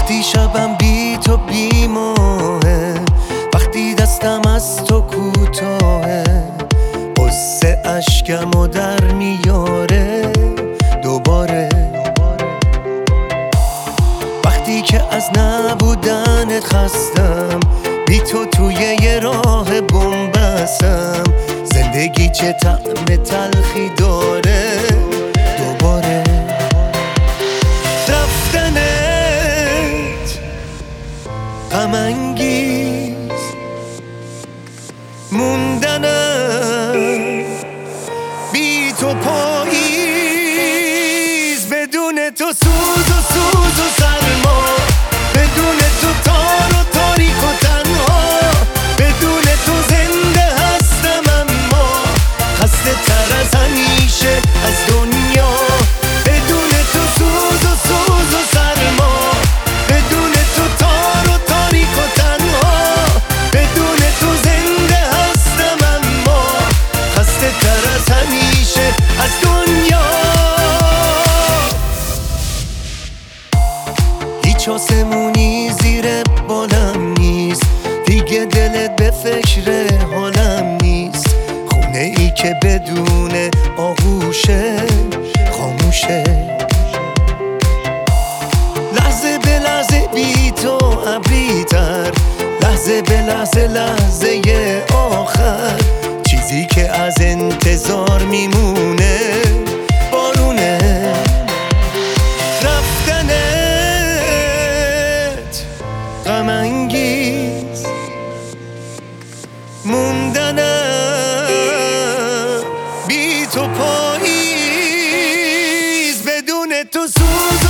وقتی شبم بی تو بی ماهه، وقتی دستم از تو کوتاهه، قصه اشکمو در میاره دوباره. وقتی که از نبودنت خستم، بی تو توی یه راه بنبستم، زندگی چه طعم تلخی داره دوباره. رفتنت غم انگیز، موندنم بی تو پاییز، بدون تو سوز و سوز و سرما، بدون تو تار و تاریک و تنها، بدون تو زنده هستم اما خسته تر از همیشه از دنیا. بدون تو سوز و سوز و سرما، بدون تو تار و تاریک و تنها، بدون تو زنده هستم اما خسته تر از همیشه از دنیا. هیچ آسمونی زیر بالم نیست، دیگه دلت به فکر حالم نیست، خونه ای که بدون آغوشه خاموشه. لحظه به لحظه بی تو ابری‌تر، لحظه به لحظه لحظه آخر، چیزی که از انتظار میمونه بارونه. رفتنت غم انگیز، موندنم بی تو پاییز، بدون تو سوز